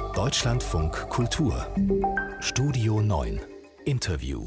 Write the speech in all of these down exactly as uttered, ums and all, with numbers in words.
Deutschlandfunk Kultur Studio neun Interview.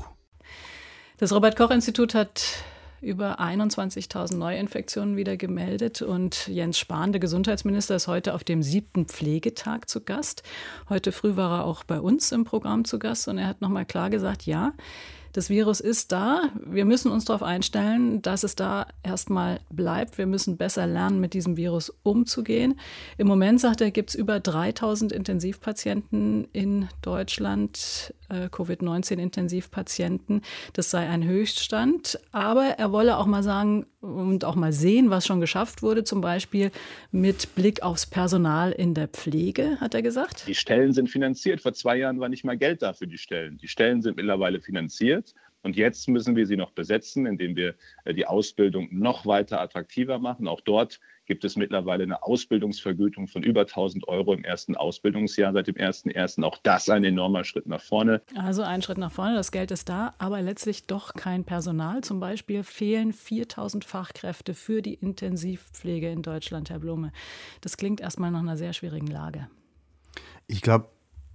Das Robert-Koch-Institut hat über einundzwanzigtausend Neuinfektionen wieder gemeldet und Jens Spahn, der Gesundheitsminister, ist heute auf dem siebten Pflegetag zu Gast. Heute früh war er auch bei uns im Programm zu Gast und er hat nochmal klar gesagt, ja, das Virus ist da. Wir müssen uns darauf einstellen, dass es da erstmal bleibt. Wir müssen besser lernen, mit diesem Virus umzugehen. Im Moment, sagt er, gibt es über dreitausend Intensivpatienten in Deutschland, äh, Covid neunzehn Intensivpatienten. Das sei ein Höchststand. Aber er wolle auch mal sagen und auch mal sehen, was schon geschafft wurde, zum Beispiel mit Blick aufs Personal in der Pflege, hat er gesagt. Die Stellen sind finanziert. Vor zwei Jahren war nicht mal Geld da für die Stellen. Die Stellen sind mittlerweile finanziert. Und jetzt müssen wir sie noch besetzen, indem wir die Ausbildung noch weiter attraktiver machen. Auch dort gibt es mittlerweile eine Ausbildungsvergütung von über tausend Euro im ersten Ausbildungsjahr seit dem ersten ersten Auch das ein enormer Schritt nach vorne. Also ein Schritt nach vorne, das Geld ist da, aber letztlich doch kein Personal. Zum Beispiel fehlen viertausend Fachkräfte für die Intensivpflege in Deutschland, Herr Blume. Das klingt erstmal nach einer sehr schwierigen Lage. Ich glaube,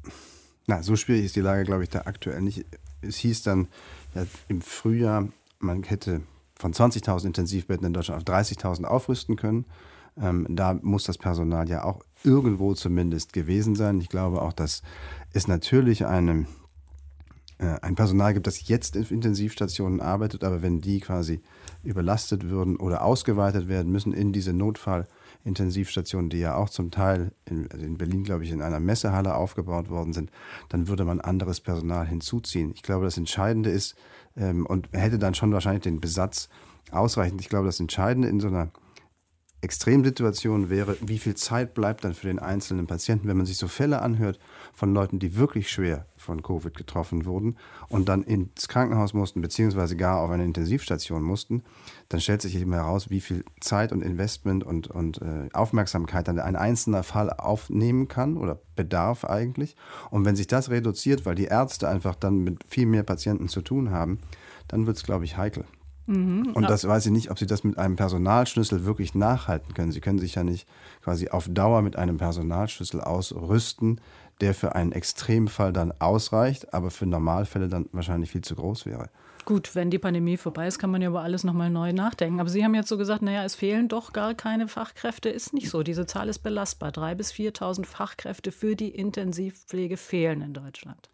na, so schwierig ist die Lage, glaube ich, da aktuell nicht. Es hieß dann ja, im Frühjahr, man hätte von zwanzigtausend Intensivbetten in Deutschland auf dreißigtausend aufrüsten können. Ähm, da muss das Personal ja auch irgendwo zumindest gewesen sein. Ich glaube auch, dass es natürlich eine, äh, ein Personal gibt, das jetzt in Intensivstationen arbeitet, aber wenn die quasi überlastet würden oder ausgeweitet werden müssen in diese Notfallintensivstationen, die ja auch zum Teil in, also in Berlin, glaube ich, in einer Messehalle aufgebaut worden sind, dann würde man anderes Personal hinzuziehen. Ich glaube, das Entscheidende ist, ähm, und hätte dann schon wahrscheinlich den Besatz ausreichend. Ich glaube, das Entscheidende in so einer Extremsituation wäre, wie viel Zeit bleibt dann für den einzelnen Patienten, wenn man sich so Fälle anhört von Leuten, die wirklich schwer von Covid getroffen wurden und dann ins Krankenhaus mussten, beziehungsweise gar auf eine Intensivstation mussten, dann stellt sich immer heraus, wie viel Zeit und Investment und, und äh, Aufmerksamkeit dann ein einzelner Fall aufnehmen kann oder bedarf eigentlich. Und wenn sich das reduziert, weil die Ärzte einfach dann mit viel mehr Patienten zu tun haben, dann wird es, glaube ich, heikel. Mhm. Und das weiß ich nicht, ob Sie das mit einem Personalschlüssel wirklich nachhalten können. Sie können sich ja nicht quasi auf Dauer mit einem Personalschlüssel ausrüsten, der für einen Extremfall dann ausreicht, aber für Normalfälle dann wahrscheinlich viel zu groß wäre. Gut, wenn die Pandemie vorbei ist, kann man ja über alles nochmal neu nachdenken. Aber Sie haben jetzt so gesagt, naja, es fehlen doch gar keine Fachkräfte. Ist nicht so. Diese Zahl ist belastbar. dreitausend bis viertausend Fachkräfte für die Intensivpflege fehlen in Deutschland.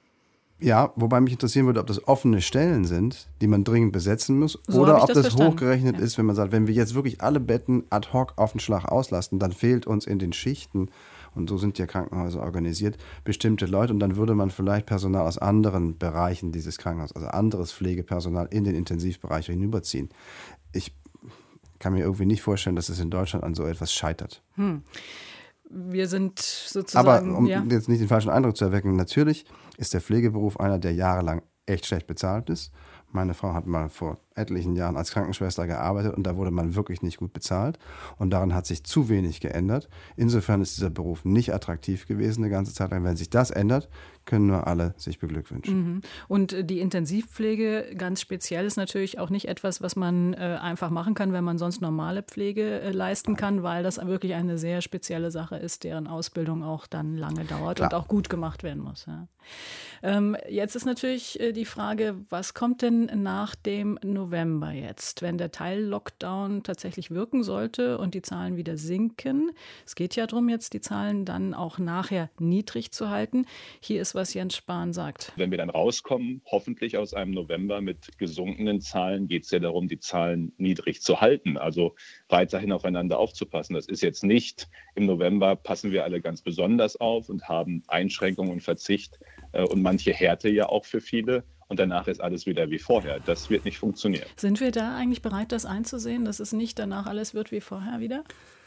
Ja, wobei mich interessieren würde, ob das offene Stellen sind, die man dringend besetzen muss, so oder ob das, das verstanden. hochgerechnet ja. ist, wenn man sagt, wenn wir jetzt wirklich alle Betten ad hoc auf den Schlag auslasten, dann fehlt uns in den Schichten, und so sind ja Krankenhäuser organisiert, bestimmte Leute, und dann würde man vielleicht Personal aus anderen Bereichen dieses Krankenhauses, also anderes Pflegepersonal in den Intensivbereich hinüberziehen. Ich kann mir irgendwie nicht vorstellen, dass es in Deutschland an so etwas scheitert. Hm. Wir sind sozusagen... Aber um ja. jetzt nicht den falschen Eindruck zu erwecken, natürlich ist der Pflegeberuf einer, der jahrelang echt schlecht bezahlt ist. Meine Frau hat mal vor etlichen Jahren als Krankenschwester gearbeitet und da wurde man wirklich nicht gut bezahlt. Und daran hat sich zu wenig geändert. Insofern ist dieser Beruf nicht attraktiv gewesen eine ganze Zeit lang. Wenn sich das ändert, können nur alle sich beglückwünschen. Mhm. Und die Intensivpflege ganz speziell ist natürlich auch nicht etwas, was man äh, einfach machen kann, wenn man sonst normale Pflege äh, leisten kann, weil das wirklich eine sehr spezielle Sache ist, deren Ausbildung auch dann lange dauert Klar. und auch gut gemacht werden muss. Ja. Ähm, jetzt ist natürlich äh, die Frage, was kommt denn nach dem November jetzt, wenn der Teil-Lockdown tatsächlich wirken sollte und die Zahlen wieder sinken? Es geht ja darum, jetzt die Zahlen dann auch nachher niedrig zu halten. Hier ist, was Jens Spahn sagt. Wenn wir dann rauskommen, hoffentlich aus einem November mit gesunkenen Zahlen, geht es ja darum, die Zahlen niedrig zu halten, also weiterhin aufeinander aufzupassen. Das ist jetzt nicht, im November passen wir alle ganz besonders auf und haben Einschränkungen und Verzicht äh, und manche Härte ja auch für viele. Und danach ist alles wieder wie vorher. Das wird nicht funktionieren. Sind wir da eigentlich bereit, das einzusehen, dass es nicht danach alles wird wie vorher wieder?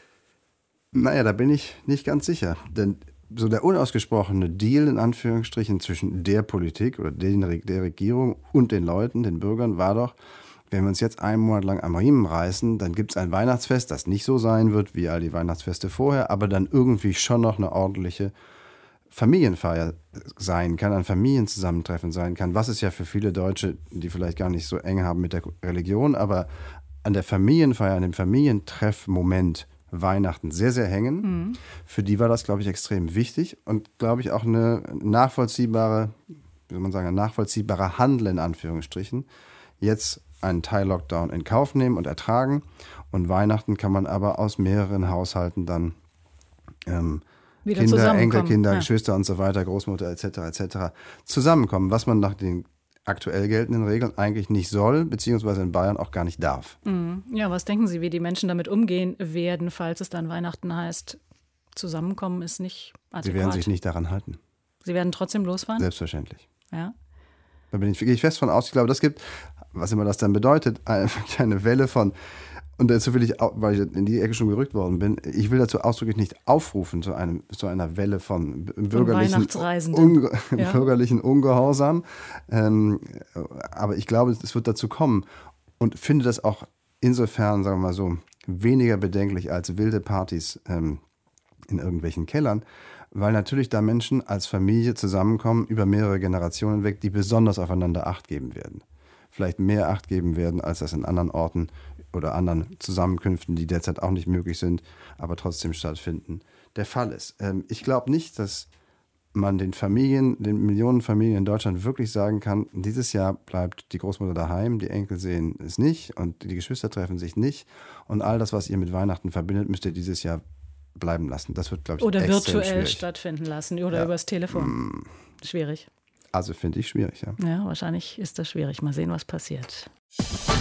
Naja, da bin ich nicht ganz sicher. Denn so der unausgesprochene Deal in Anführungsstrichen zwischen der Politik oder den, der Regierung und den Leuten, den Bürgern, war doch, wenn wir uns jetzt einen Monat lang am Riemen reißen, dann gibt es ein Weihnachtsfest, das nicht so sein wird wie all die Weihnachtsfeste vorher, aber dann irgendwie schon noch eine ordentliche Familienfeier sein kann, ein Familienzusammentreffen sein kann, was es ja für viele Deutsche, die vielleicht gar nicht so eng haben mit der Religion, aber an der Familienfeier, an dem Familientreffmoment Weihnachten sehr, sehr hängen. Mhm. Für die war das, glaube ich, extrem wichtig und, glaube ich, auch eine nachvollziehbare, wie soll man sagen, ein nachvollziehbarer Handel in Anführungsstrichen. Jetzt einen Teil-Lockdown in Kauf nehmen und ertragen. Und Weihnachten kann man aber aus mehreren Haushalten dann ähm, Wieder Kinder, Enkelkinder, ja. Geschwister und so weiter, Großmutter et cetera et cetera zusammenkommen, was man nach den aktuell geltenden Regeln eigentlich nicht soll, beziehungsweise in Bayern auch gar nicht darf. Ja, was denken Sie, wie die Menschen damit umgehen werden, falls es dann Weihnachten heißt, zusammenkommen ist nicht adäquat? Sie werden sich nicht daran halten. Sie werden trotzdem losfahren? Selbstverständlich. Ja. Da bin ich, gehe ich fest von aus. Ich glaube, das gibt, was immer das dann bedeutet, eine, eine Welle von, und dazu will ich, weil ich in die Ecke schon gerückt worden bin, ich will dazu ausdrücklich nicht aufrufen zu, einem, zu einer Welle von bürgerlichen, unge, ja. bürgerlichen Ungehorsam. Ähm, aber ich glaube, es wird dazu kommen und finde das auch insofern, sagen wir mal so, weniger bedenklich als wilde Partys ähm, in irgendwelchen Kellern, weil natürlich da Menschen als Familie zusammenkommen, über mehrere Generationen weg, die besonders aufeinander Acht geben werden. Vielleicht mehr Acht geben werden, als das in anderen Orten oder anderen Zusammenkünften, die derzeit auch nicht möglich sind, aber trotzdem stattfinden, der Fall ist. Ähm, ich glaube nicht, dass man den Familien, den Millionen Familien in Deutschland wirklich sagen kann, dieses Jahr bleibt die Großmutter daheim, die Enkel sehen es nicht und die Geschwister treffen sich nicht und all das, was ihr mit Weihnachten verbindet, müsst ihr dieses Jahr bleiben lassen. Das wird, glaube ich, oder virtuell schwierig. stattfinden lassen oder ja. übers Telefon. Mm. Schwierig. Also finde ich schwierig, ja. Ja, wahrscheinlich ist das schwierig. Mal sehen, was passiert.